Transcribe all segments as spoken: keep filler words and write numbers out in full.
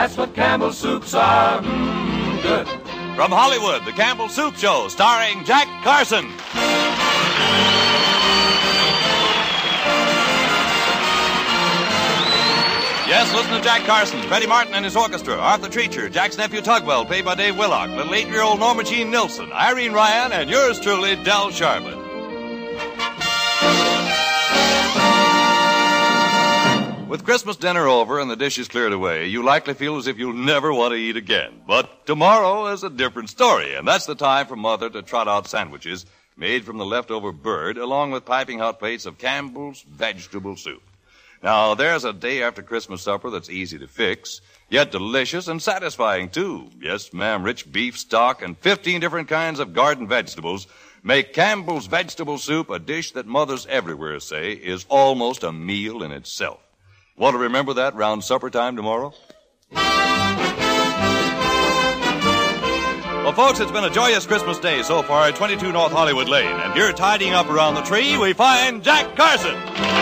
That's what Campbell's soups are. Mmm, good. From Hollywood, the Campbell Soup Show, starring Jack Carson. Yes, listen to Jack Carson, Freddie Martin and his orchestra, Arthur Treacher, Jack's nephew Tugwell, played by Dave Willock, little eight-year-old Norma Jean Nilsson, Irene Ryan, and yours truly, Del Sharbutt. With Christmas dinner over and the dishes cleared away, you likely feel as if you'll never want to eat again. But tomorrow is a different story, and that's the time for Mother to trot out sandwiches made from the leftover bird, along with piping hot plates of Campbell's vegetable soup. Now, there's a day after Christmas supper that's easy to fix, yet delicious and satisfying, too. Yes, ma'am, rich beef stock and fifteen different kinds of garden vegetables make Campbell's vegetable soup a dish that mothers everywhere say is almost a meal in itself. Want to remember that round supper time tomorrow? Well, folks, it's been a joyous Christmas day so far at twenty-two North Hollywood Lane. And here, tidying up around the tree, we find Jack Carson.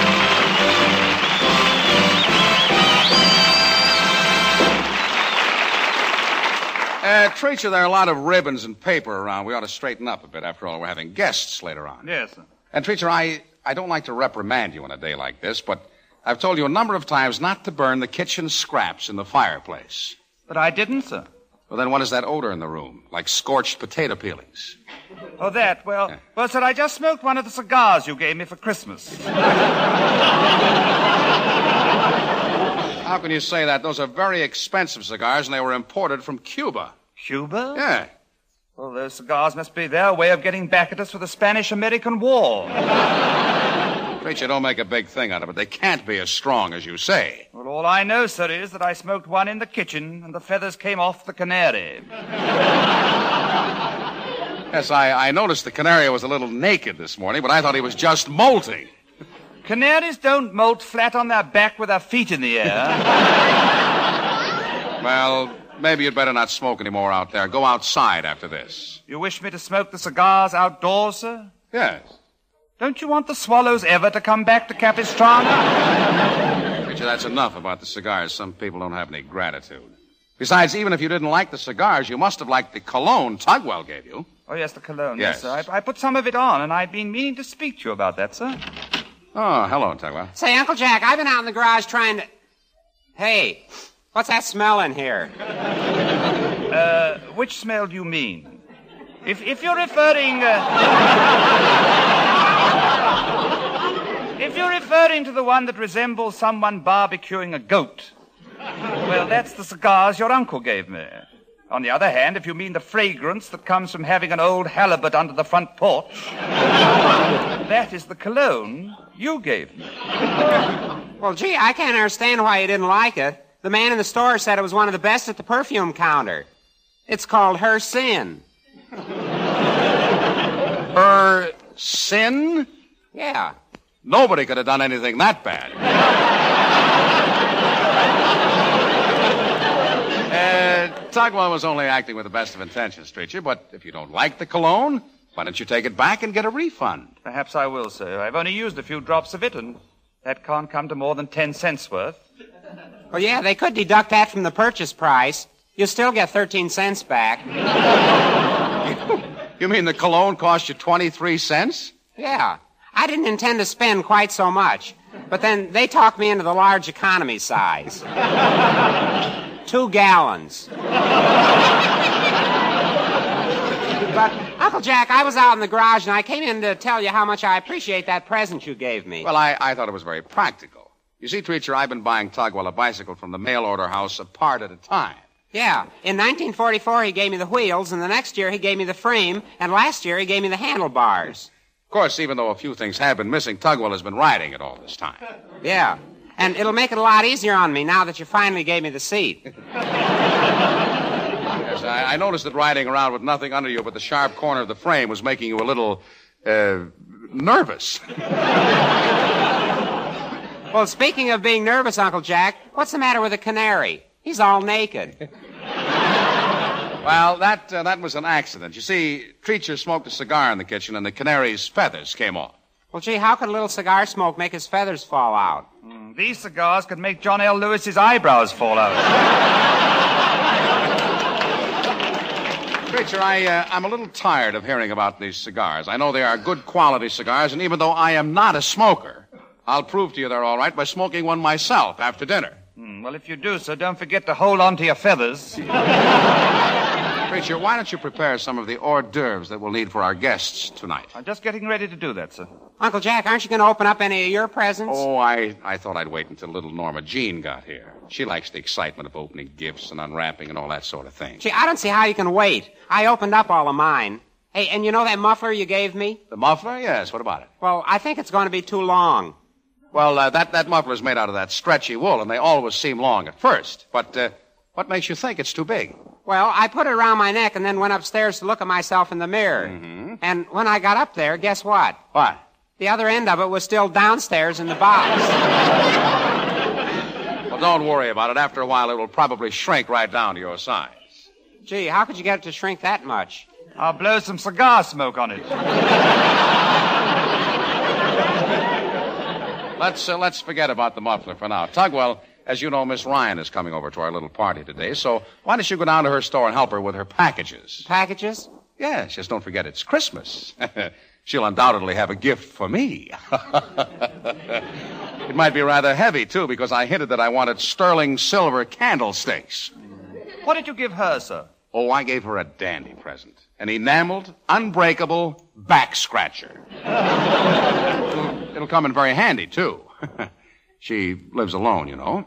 Uh, Treacher, there are a lot of ribbons and paper around. We ought to straighten up a bit. After all, we're having guests later on. Yes, sir. And, Treacher, I, I don't like to reprimand you on a day like this, but I've told you a number of times not to burn the kitchen scraps in the fireplace. But I didn't, sir. Well, then what is that odor in the room? Like scorched potato peelings. Oh, that. Well, Yeah. well, sir, I just smoked one of the cigars you gave me for Christmas. How can you say that? Those are very expensive cigars, and they were imported from Cuba. Cuba? Yeah. Well, those cigars must be their way of getting back at us for the Spanish-American War. Treacher, don't make a big thing out of it. They can't be as strong as you say. Well, all I know, sir, is that I smoked one in the kitchen, and the feathers came off the canary. Yes, I, I noticed the canary was a little naked this morning, but I thought he was just molting. Canaries don't molt flat on their back with their feet in the air. Well, maybe you'd better not smoke anymore out there. Go outside after this. You wish me to smoke the cigars outdoors, sir? Yes. Don't you want the swallows ever to come back to Capistrano? Treacher, that's enough about the cigars. Some people don't have any gratitude. Besides, even if you didn't like the cigars, you must have liked the cologne Tugwell gave you. Oh, yes, the cologne. Yes. Yes, sir. I, I put some of it on, and I'd been meaning to speak to you about that, sir. Oh, hello, Tugwell. Say, Uncle Jack, I've been out in the garage trying to... Hey, what's that smell in here? Uh, which smell do you mean? If if you're referring... Uh... if you're referring to the one that resembles someone barbecuing a goat, well, that's the cigars your uncle gave me. On the other hand, if you mean the fragrance that comes from having an old halibut under the front porch, that is the cologne you gave me. Well, gee, I can't understand why you didn't like it. The man in the store said it was one of the best at the perfume counter. It's called Her Sin. Her sin? Yeah. Nobody could have done anything that bad. uh, Tugwell was only acting with the best of intentions, Treacher, but if you don't like the cologne, why don't you take it back and get a refund? Perhaps I will, sir. I've only used a few drops of it, and that can't come to more than ten cents worth. Well, yeah, they could deduct that from the purchase price. You'll still get thirteen cents back. You mean the cologne cost you twenty-three cents? Yeah. I didn't intend to spend quite so much, but then they talked me into the large economy size. Two gallons. But, Uncle Jack, I was out in the garage, and I came in to tell you how much I appreciate that present you gave me. Well, I, I thought it was very practical. You see, Treacher, I've been buying Tugwell a bicycle from the mail-order house a part at a time. Yeah. In nineteen forty-four, he gave me the wheels, and the next year he gave me the frame, and last year he gave me the handlebars. Of course, even though a few things have been missing, Tugwell has been riding it all this time. Yeah. And it'll make it a lot easier on me now that you finally gave me the seat. Yes, I, I noticed that riding around with nothing under you but the sharp corner of the frame was making you a little, uh, nervous. Well, speaking of being nervous, Uncle Jack, what's the matter with the canary? He's all naked. Well, that uh, that was an accident. You see, Treacher smoked a cigar in the kitchen, and the canary's feathers came off. Well, gee, how could a little cigar smoke make his feathers fall out? Mm, These cigars could make John L. Lewis's eyebrows fall out. Preacher, I, uh, I'm a little tired of hearing about these cigars. I know they are good quality cigars, and even though I am not a smoker, I'll prove to you they're all right by smoking one myself after dinner. Hmm, well, if you do so, don't forget to hold on to your feathers. Preacher, why don't you prepare some of the hors d'oeuvres that we'll need for our guests tonight? I'm just getting ready to do that, sir. Uncle Jack, aren't you going to open up any of your presents? Oh, I, I thought I'd wait until little Norma Jean got here. She likes the excitement of opening gifts and unwrapping and all that sort of thing. Gee, I don't see how you can wait. I opened up all of mine. Hey, and you know that muffler you gave me? The muffler? Yes, what about it? Well, I think it's going to be too long. Well, uh, that, that muffler is made out of that stretchy wool, and they always seem long at first. But uh, what makes you think it's too big? Well, I put it around my neck and then went upstairs to look at myself in the mirror. Mm-hmm. And when I got up there, guess what? What? The other end of it was still downstairs in the box. Well, don't worry about it. After a while, it will probably shrink right down to your size. Gee, how could you get it to shrink that much? I'll blow some cigar smoke on it. Let's uh, let's forget about the muffler for now. Tugwell, as you know, Miss Ryan is coming over to our little party today, so why don't you go down to her store and help her with her packages? Packages? Yes, just don't forget it's Christmas. She'll undoubtedly have a gift for me. It might be rather heavy, too, because I hinted that I wanted sterling silver candlesticks. What did you give her, sir? Oh, I gave her a dandy present. An enameled, unbreakable back scratcher. it'll, it'll come in very handy, too. She lives alone, you know.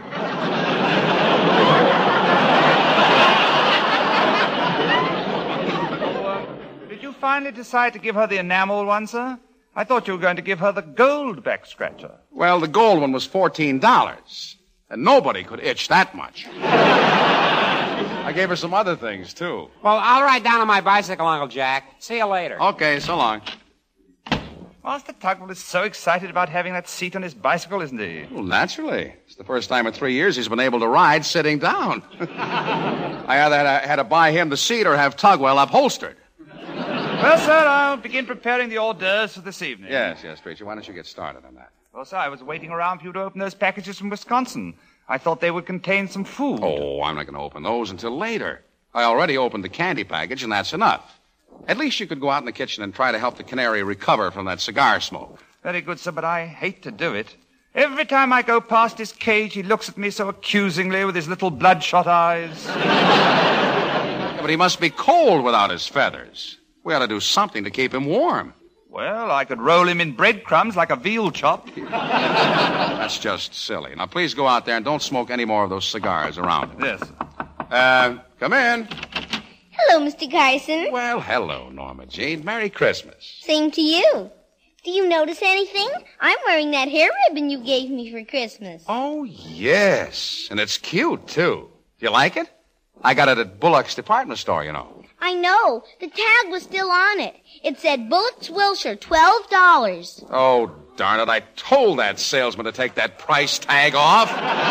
Did you finally decide to give her the enamel one, sir? I thought you were going to give her the gold back scratcher. Well, the gold one was fourteen dollars, and nobody could itch that much. I gave her some other things, too. Well, I'll ride down on my bicycle, Uncle Jack. See you later. Okay, so long. Master Tugwell is so excited about having that seat on his bicycle, isn't he? Well, naturally. It's the first time in three years he's been able to ride sitting down. I either had, had to buy him the seat or have Tugwell upholstered. Well, sir, I'll begin preparing the hors d'oeuvres for this evening. Yes, yes, Preacher. Why don't you get started on that? Well, sir, I was waiting around for you to open those packages from Wisconsin. I thought they would contain some food. Oh, I'm not going to open those until later. I already opened the candy package, and that's enough. At least you could go out in the kitchen and try to help the canary recover from that cigar smoke. Very good, sir, but I hate to do it. Every time I go past his cage, he looks at me so accusingly with his little bloodshot eyes. Yeah, but he must be cold without his feathers. We ought to do something to keep him warm. Well, I could roll him in breadcrumbs like a veal chop. That's just silly. Now, please go out there and don't smoke any more of those cigars around him. Yes. Uh, come in. Hello, Mister Carson. Well, hello, Norma Jean. Merry Christmas. Same to you. Do you notice anything? I'm wearing that hair ribbon you gave me for Christmas. Oh, yes. And it's cute, too. Do you like it? I got it at Bullock's department store, you know. I know. The tag was still on it. It said Bullock's Wilshire, twelve dollars. Oh, darn it. I told that salesman to take that price tag off.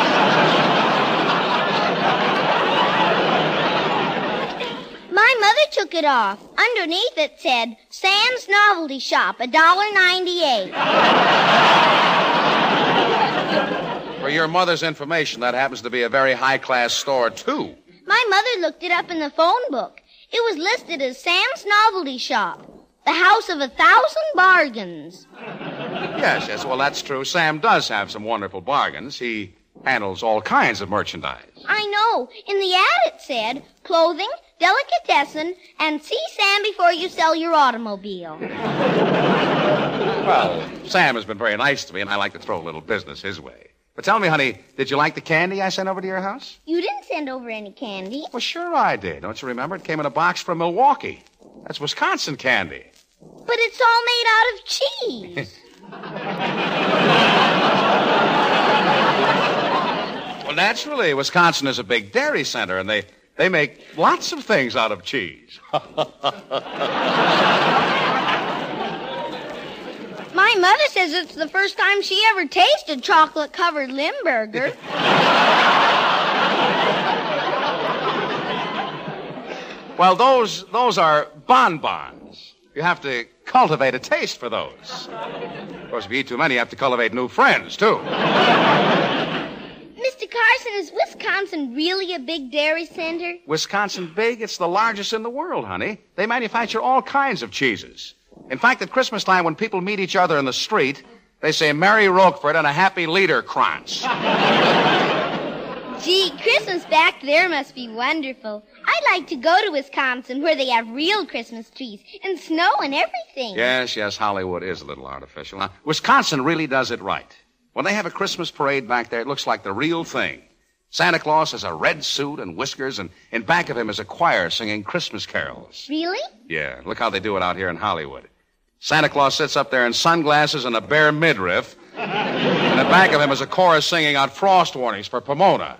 My mother took it off. Underneath it said, Sam's Novelty Shop, one dollar ninety-eight. For your mother's information, that happens to be a very high-class store, too. My mother looked it up in the phone book. It was listed as Sam's Novelty Shop, the house of a thousand bargains. Yes, yes, well, that's true. Sam does have some wonderful bargains. He handles all kinds of merchandise. I know. In the ad it said, clothing, delicatessen, and see Sam before you sell your automobile. Well, Sam has been very nice to me, and I like to throw a little business his way. But tell me, honey, did you like the candy I sent over to your house? You didn't send over any candy. Well, sure I did. Don't you remember? It came in a box from Milwaukee. That's Wisconsin candy. But it's all made out of cheese. Well, naturally, Wisconsin is a big dairy center, and they, they make lots of things out of cheese. My mother says it's the first time she ever tasted chocolate-covered Limburger. Well, those those are bonbons. You have to cultivate a taste for those. Of course, if you eat too many, you have to cultivate new friends, too. Mister Carson, is Wisconsin really a big dairy center? Wisconsin big? It's the largest in the world, honey. They manufacture all kinds of cheeses. In fact, at Christmas time, when people meet each other in the street, they say Merry Roquefort and a Happy Liederkranz. Gee, Christmas back there must be wonderful. I'd like to go to Wisconsin where they have real Christmas trees and snow and everything. Yes, yes, Hollywood is a little artificial. Now, Wisconsin really does it right. When they have a Christmas parade back there, it looks like the real thing. Santa Claus has a red suit and whiskers, and in back of him is a choir singing Christmas carols. Really? Yeah, look how they do it out here in Hollywood. Santa Claus sits up there in sunglasses and a bare midriff, and in back of him is a chorus singing out frost warnings for Pomona.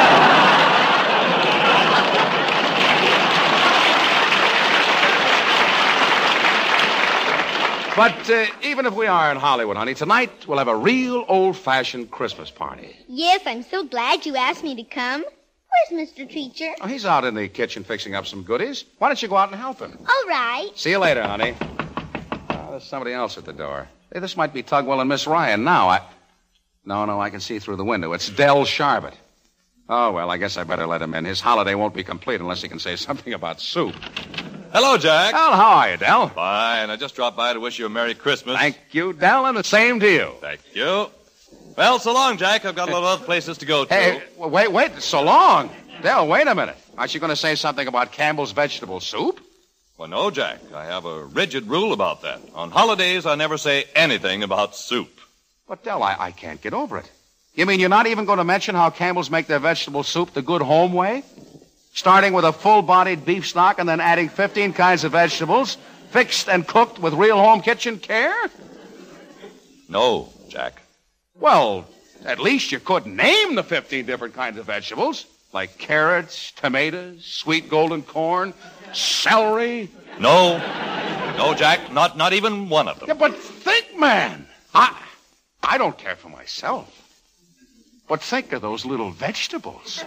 But uh, even if we are in Hollywood, honey, tonight we'll have a real old-fashioned Christmas party. Yes, I'm so glad you asked me to come. Where's Mister Treacher? Oh, he's out in the kitchen fixing up some goodies. Why don't you go out and help him? All right. See you later, honey. Oh, there's somebody else at the door. Hey, this might be Tugwell and Miss Ryan now. I... No, no, I can see through the window. It's Del Sharbert. Oh, well, I guess I better let him in. His holiday won't be complete unless he can say something about soup. Hello, Jack. Well, how are you, Del? Fine. I just dropped by to wish you a Merry Christmas. Thank you, Del, and the same to you. Thank you. Well, so long, Jack. I've got a lot of other places to go to. Hey, wait, wait, so long. Del, wait a minute. Aren't you going to say something about Campbell's vegetable soup? Well, no, Jack. I have a rigid rule about that. On holidays, I never say anything about soup. But, Del, I, I can't get over it. You mean you're not even going to mention how Campbell's make their vegetable soup the good home way? Starting with a full-bodied beef stock and then adding fifteen kinds of vegetables, fixed and cooked with real home kitchen care? No, Jack. Well, at least you could name the fifteen different kinds of vegetables, like carrots, tomatoes, sweet golden corn, celery. No. No, Jack, not, not even one of them. Yeah, but think, man. I, I don't care for myself. But think of those little vegetables.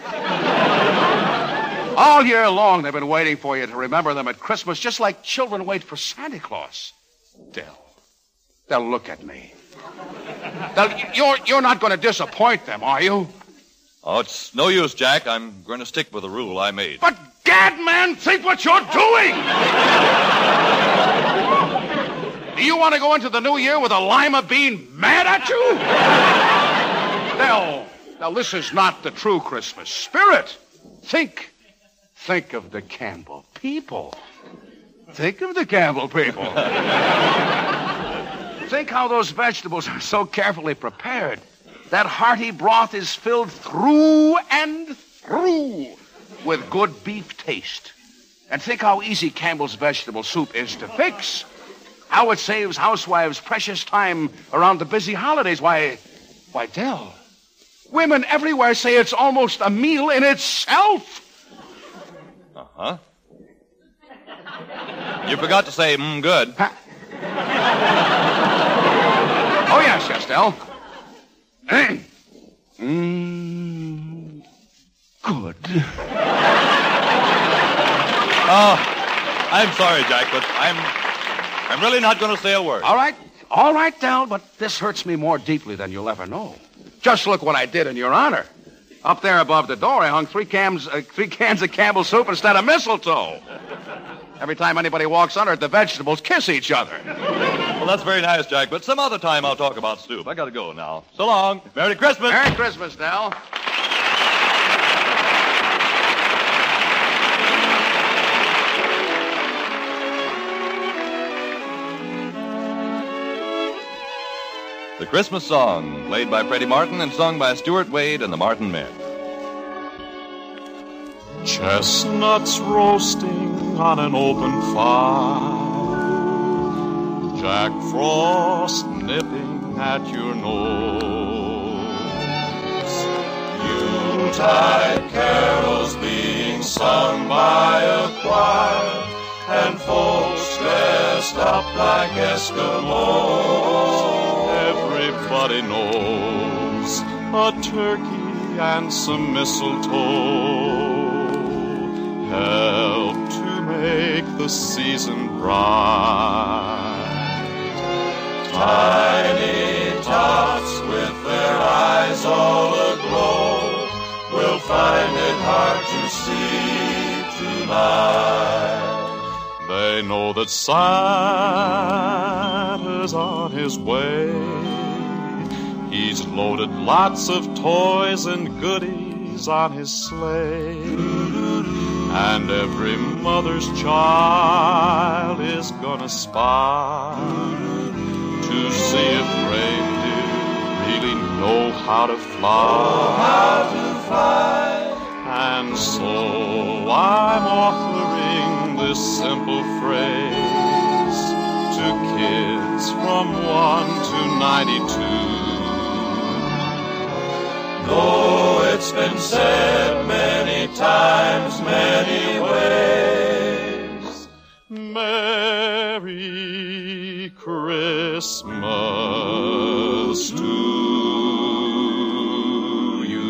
All year long, they've been waiting for you to remember them at Christmas, just like children wait for Santa Claus. Del, Del, look at me. Del, you're, you're not going to disappoint them, are you? Oh, it's no use, Jack. I'm going to stick with the rule I made. But, gad, man, think what you're doing! Do you want to go into the new year with a lima bean mad at you? Del, Del, this is not the true Christmas spirit. Think. Think of the Campbell people. Think of the Campbell people. Think how those vegetables are so carefully prepared. That hearty broth is filled through and through with good beef taste. And think how easy Campbell's vegetable soup is to fix. How it saves housewives precious time around the busy holidays. Why, why, Del, women everywhere say it's almost a meal in itself. Uh-huh. You forgot to say, mmm, good. Huh? Oh, yes, yes, Del. Mmm, good. Oh, I'm sorry, Jack, but I'm, I'm really not going to say a word. All right, all right, Del, but this hurts me more deeply than you'll ever know. Just look what I did in your honor. Up there above the door, I hung three cans, uh, three cans of Campbell's soup instead of mistletoe. Every time anybody walks under it, the vegetables kiss each other. Well, that's very nice, Jack, but some other time I'll talk about soup. I got to go now. So long. Merry Christmas. Merry Christmas, Del. The Christmas Song, played by Freddie Martin and sung by Stuart Wade and the Martin Men. Chestnuts roasting on an open fire, Jack Frost nipping at your nose, Yuletide carols being sung by a choir, and folks dressed up like Eskimos. Everybody knows a turkey and some mistletoe help to make the season bright. Tiny tots with their eyes all aglow will find it hard to see tonight. They know that Santa's on his way. He's loaded lots of toys and goodies on his sleigh. And every mother's child is gonna spy to see if reindeer really know how to fly. How to fly. And so I'm offering this simple phrase to kids from one to ninety-two. Though it's been said many times, many ways, Merry Christmas to you.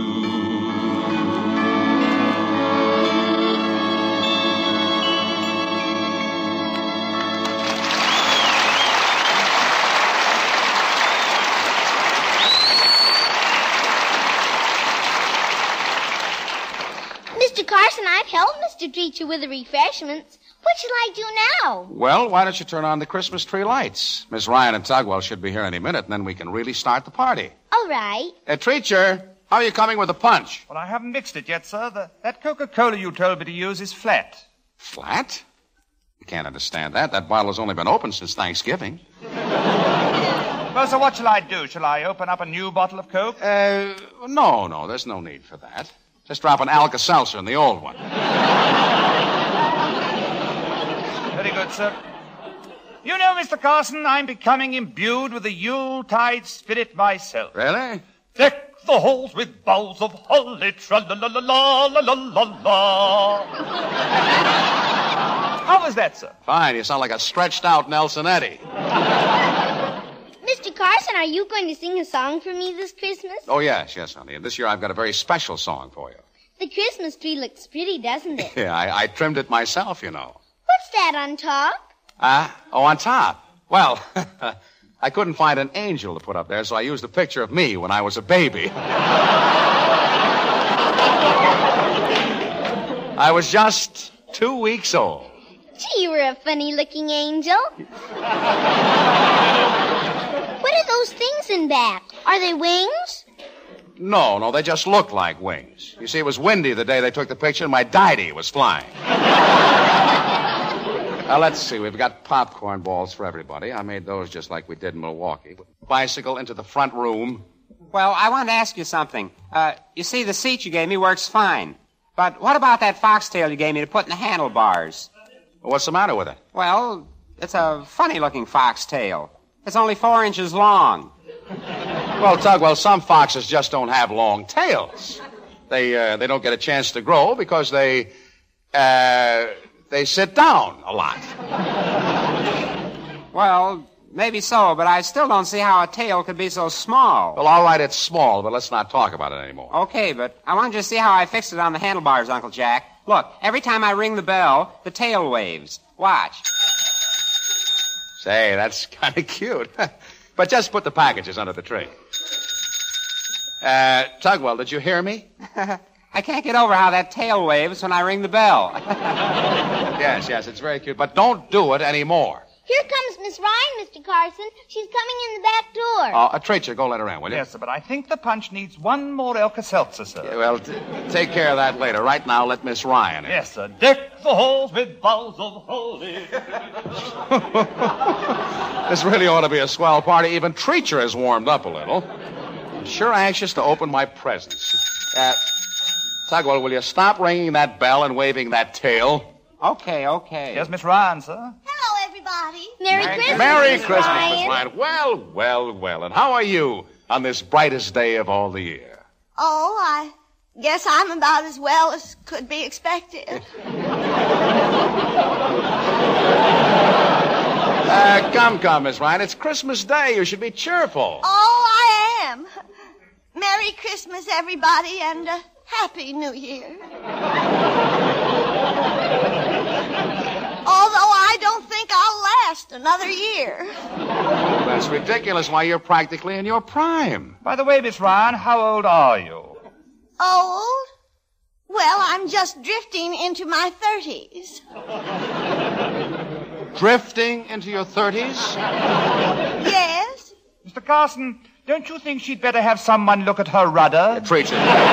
Mister Carson, I've helped Mister Treacher with the refreshments. What shall I do now? Well, why don't you turn on the Christmas tree lights? Miss Ryan and Tugwell should be here any minute, and then we can really start the party. All right. Uh, Treacher, how are you coming with the punch? Well, I haven't mixed it yet, sir. The, that Coca-Cola you told me to use is flat. Flat? You can't understand that. That bottle has only been open since Thanksgiving. Well, so what shall I do? Shall I open up a new bottle of Coke? Uh, no, no, there's no need for that. Just drop an Alka-Seltzer in the old one. Very good, sir. You know, Mister Carson, I'm becoming imbued with the Yuletide spirit myself. Really? Deck the halls with boughs of holly, tra-la-la-la-la-la-la-la-la. How was that, sir? Fine, you sound like a stretched-out Nelson Eddy. Mister Carson, are you going to sing a song for me this Christmas? Oh, yes, yes, honey. And this year I've got a very special song for you. The Christmas tree looks pretty, doesn't it? Yeah, I, I trimmed it myself, you know. What's that on top? Ah, uh, oh, on top. Well, I couldn't find an angel to put up there, so I used a picture of me when I was a baby. I was just two weeks old. Gee, you were a funny-looking angel. What are those things in back? Are they wings? No, no, they just look like wings. You see, it was windy the day they took the picture, and my daddy was flying. Now, let's see. We've got popcorn balls for everybody. I made those just like we did in Milwaukee. Bicycle into the front room. Well, I wanted to ask you something. Uh, you see, the seat you gave me works fine. But what about that foxtail you gave me to put in the handlebars? What's the matter with it? Well, it's a funny-looking foxtail. It's only four inches long. Well, Tugwell, some foxes just don't have long tails. They uh, they don't get a chance to grow because they uh, they sit down a lot. Well, maybe so, but I still don't see how a tail could be so small. Well, all right, it's small, but let's not talk about it anymore. Okay, but I want you to see how I fixed it on the handlebars, Uncle Jack. Look, every time I ring the bell, the tail waves. Watch. Say, that's kind of cute. But just put the packages under the tree. Uh, Tugwell, did you hear me? I can't get over how that tail waves when I ring the bell. Yes, yes, it's very cute. But don't do it anymore. Here comes Miss Ryan, Mister Carson. She's coming in the back door. Oh, uh, Treacher, go let her in, will you? Yes, sir, but I think the punch needs one more Alka-Seltzer, sir. Yeah, well, t- take care of that later. Right now, let Miss Ryan in. Yes, sir. Deck the halls with boughs of holly. This really ought to be a swell party. Even Treacher has warmed up a little. I'm sure anxious to open my presents. Uh, Tugwell, will you stop ringing that bell and waving that tail? Okay, okay. Yes, Miss Ryan, sir. Hello, everybody. Merry, Merry Christmas, Merry Miss Christmas, Ryan. Miss Ryan. Well, well, well. And how are you on this brightest day of all the year? Oh, I guess I'm about as well as could be expected. Uh, come, come, Miss Ryan. It's Christmas Day. You should be cheerful. Oh, I am. Merry Christmas, everybody, and uh, Happy New Year. Although I don't think I'll last another year. That's ridiculous. Why, you're practically in your prime. By the way, Miss Ryan, how old are you? Old? Well, I'm just drifting into my thirties. Drifting into your thirties? Yes? Mister Carson, don't you think she'd better have someone look at her rudder? Preacher.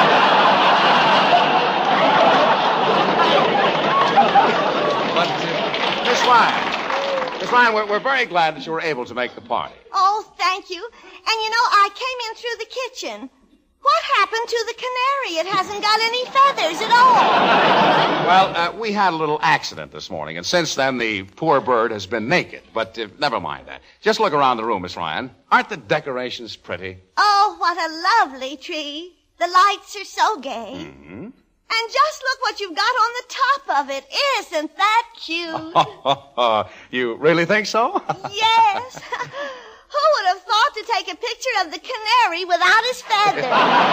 But, uh, Miss Ryan, Miss Ryan, we're, we're very glad that you were able to make the party. Oh, thank you. And you know, I came in through the kitchen. What happened to the canary? It hasn't got any feathers at all. Well, uh, we had a little accident this morning, and since then the poor bird has been naked. But uh, never mind that. Just look around the room, Miss Ryan. Aren't the decorations pretty? Oh, what a lovely tree. The lights are so gay. Mm-hmm. And just look what you've got on the top of it. Isn't that cute? You really think so? Yes. Who would have thought to take a picture of the canary without his feathers?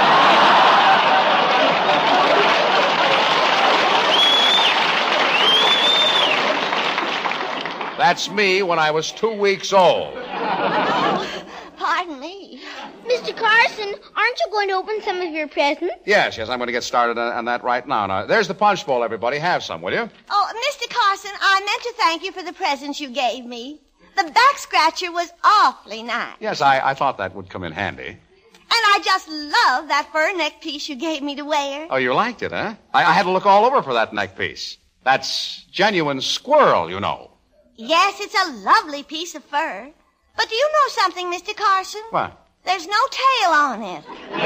That's me when I was two weeks old. Oh, pardon me. Mister Carson, aren't you going to open some of your presents? Yes, yes, I'm going to get started on, on that right now. Now, there's the punch bowl, everybody. Have some, will you? Oh, Mister Carson, I meant to thank you for the presents you gave me. The back scratcher was awfully nice. Yes, I, I thought that would come in handy. And I just love that fur neck piece you gave me to wear. Oh, you liked it, huh? I, I had to look all over for that neck piece. That's genuine squirrel, you know. Yes, it's a lovely piece of fur. But do you know something, Mister Carson? What? There's no tail on it.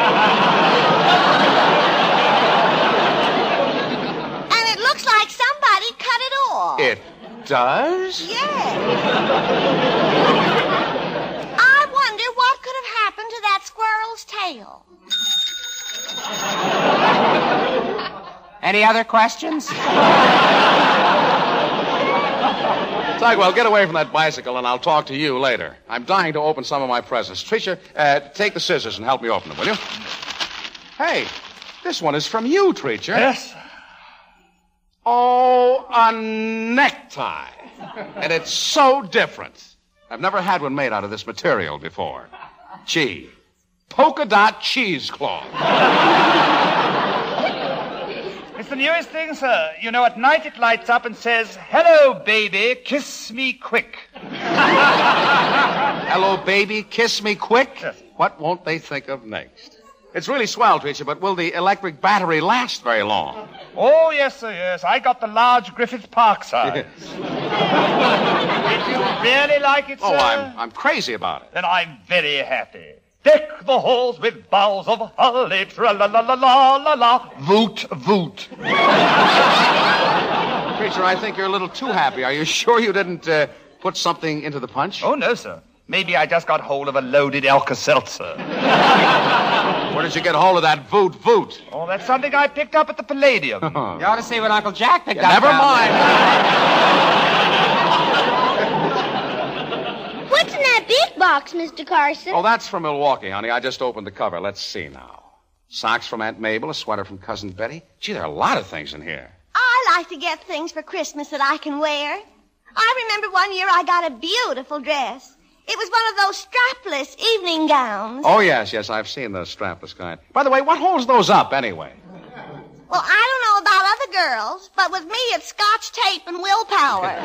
And it looks like somebody cut it off. It does? Yes. I wonder what could have happened to that squirrel's tail. Any other questions? Tugwell, get away from that bicycle and I'll talk to you later. I'm dying to open some of my presents. Tricia, uh, take the scissors and help me open them, will you? Hey, this one is from you, Tricia. Yes? Oh, a necktie. And it's so different. I've never had one made out of this material before. Gee, polka dot cheesecloth. It's the newest thing, sir. You know, at night it lights up and says, "Hello, baby, kiss me quick." Hello, baby, kiss me quick. Yes. What won't they think of next? It's really swell, Tricia, but will the electric battery last very long? Oh, yes, sir, yes. I got the large Griffith Park size. Did you really like it, sir? Oh, I'm, I'm crazy about it. Then I'm very happy. Deck the halls with boughs of holly, tra-la-la-la-la-la-la, voot, voot. Preacher, I think you're a little too happy. Are you sure you didn't uh, put something into the punch? Oh, no, sir. Maybe I just got hold of a loaded Alka-Seltzer. Where did you get hold of that voot, voot? Oh, that's something I picked up at the Palladium. You ought to see what Uncle Jack picked Yeah, up. never down mind. What's in that big box, Mister Carson? Oh, that's from Milwaukee, honey. I just opened the cover. Let's see now. Socks from Aunt Mabel, a sweater from Cousin Betty. Gee, there are a lot of things in here. I like to get things for Christmas that I can wear. I remember one year I got a beautiful dress. It was one of those strapless evening gowns. Oh, yes, yes, I've seen the strapless kind. By the way, what holds those up, anyway? Well, I don't know about other girls, but with me it's scotch tape and willpower.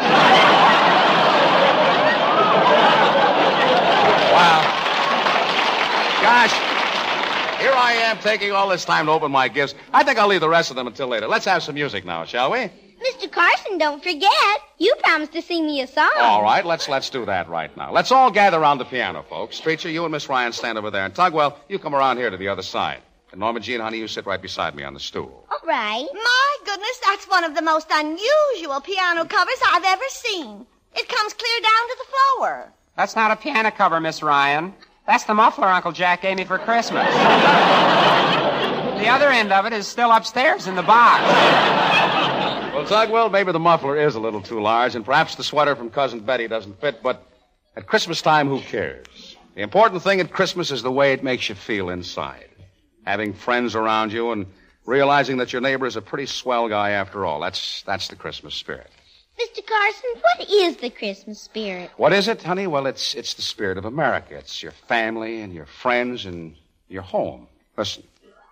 Wow. Gosh, here I am taking all this time to open my gifts. I think I'll leave the rest of them until later. Let's have some music now, shall we? Mister Carson, don't forget. You promised to sing me a song. All right, let's let's do that right now. Let's all gather around the piano, folks. Streeter, you and Miss Ryan stand over there. And Tugwell, you come around here to the other side. And Norma Jean, honey, you sit right beside me on the stool. All right. My goodness, that's one of the most unusual piano covers I've ever seen. It comes clear down to the floor. That's not a piano cover, Miss Ryan. That's the muffler Uncle Jack gave me for Christmas. The other end of it is still upstairs in the box. Well, Tugwell, maybe the muffler is a little too large, and perhaps the sweater from Cousin Betty doesn't fit, but at Christmas time, who cares? The important thing at Christmas is the way it makes you feel inside. Having friends around you and realizing that your neighbor is a pretty swell guy after all. That's, that's the Christmas spirit. Mister Carson, what is the Christmas spirit? What is it, honey? Well, it's it's the spirit of America. It's your family and your friends and your home. Listen.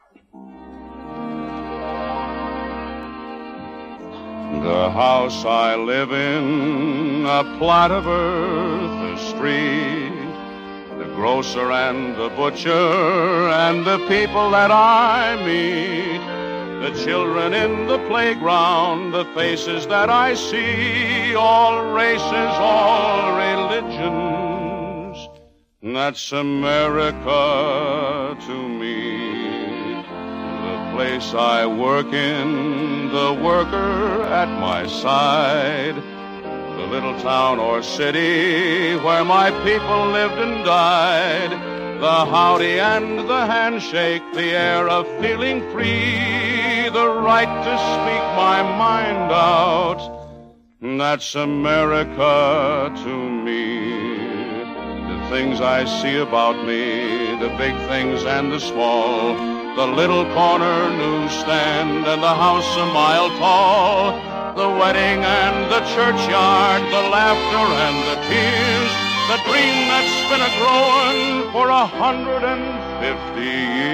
The house I live in, a plot of earth, a street, the grocer and the butcher and the people that I meet, the children in the playground, the faces that I see, all races, all religions. That's America to me. The place I work in, the worker at my side, the little town or city where my people lived and died, the howdy and the handshake, the air of feeling free, the right to speak my mind out, that's America to me. The things I see about me, the big things and the small, the little corner newsstand and the house a mile tall, the wedding and the churchyard, the laughter and the tears, the dream that's been a-growing for a hundred and fifty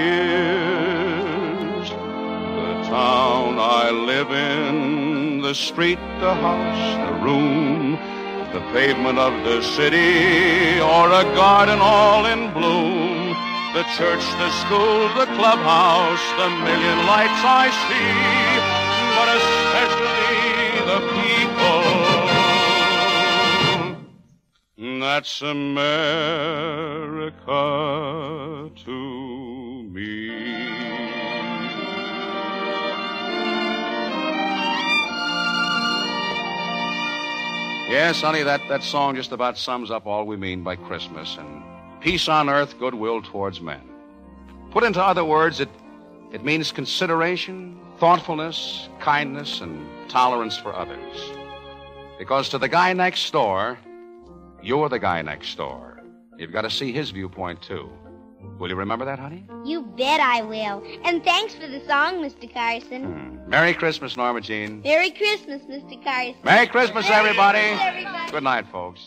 years. The town I live in, the street, the house, the room, the pavement of the city, or a garden all in bloom, the church, the school, the clubhouse, the million lights I see, but especially the people. That's America to me. Yes, honey, that, that song just about sums up all we mean by Christmas and peace on earth, goodwill towards men. Put into other words, it, it means consideration, thoughtfulness, kindness, and tolerance for others. Because to the guy next door, you're the guy next door. You've got to see his viewpoint, too. Will you remember that, honey? You bet I will. And thanks for the song, Mister Carson. Hmm. Merry Christmas, Norma Jean. Merry Christmas, Mister Carson. Merry Christmas, Merry everybody. Christmas, everybody. Good night, folks.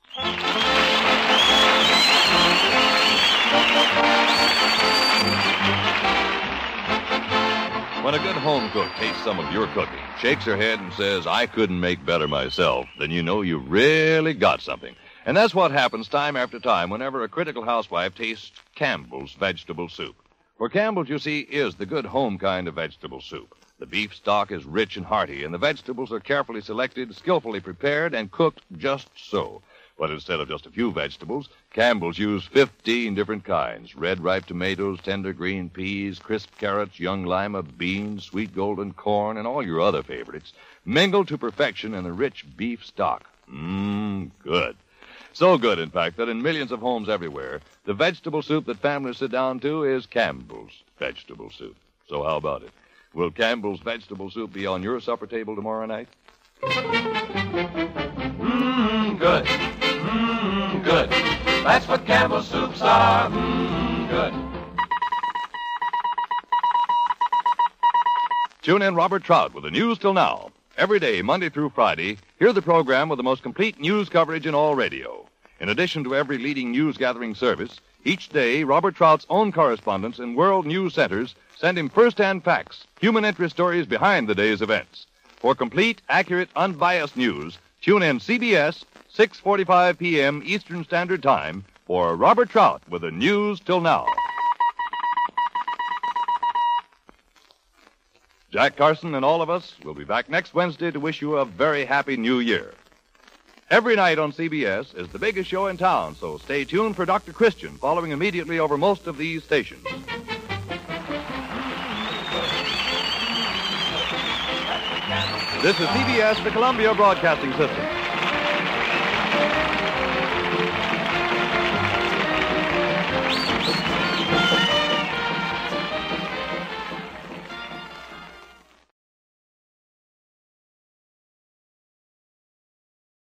When a good home cook tastes some of your cooking, shakes her head and says, I couldn't make better myself, then you know you've really got something. And that's what happens time after time whenever a critical housewife tastes Campbell's vegetable soup. For Campbell's, you see, is the good home kind of vegetable soup. The beef stock is rich and hearty, and the vegetables are carefully selected, skillfully prepared, and cooked just so. But instead of just a few vegetables, Campbell's use fifteen different kinds. Red ripe tomatoes, tender green peas, crisp carrots, young lima, beans, sweet golden corn, and all your other favorites, mingled to perfection in a rich beef stock. Mmm, good. So good, in fact, that in millions of homes everywhere, the vegetable soup that families sit down to is Campbell's vegetable soup. So how about it? Will Campbell's vegetable soup be on your supper table tomorrow night? Mmm, good. Mmm, good. That's what Campbell's soups are. Mmm, good. Tune in Robert Trout with the news till now. Every day, Monday through Friday, hear the program with the most complete news coverage in all radio. In addition to every leading news-gathering service, each day, Robert Trout's own correspondents in world news centers send him first-hand facts, human interest stories behind the day's events. For complete, accurate, unbiased news, tune in C B S, six forty-five p.m. Eastern Standard Time for Robert Trout with the news till now. Jack Carson and all of us will be back next Wednesday to wish you a very happy New Year. Every night on C B S is the biggest show in town, so stay tuned for Doctor Christian, following immediately over most of these stations. This is C B S, the Columbia Broadcasting System.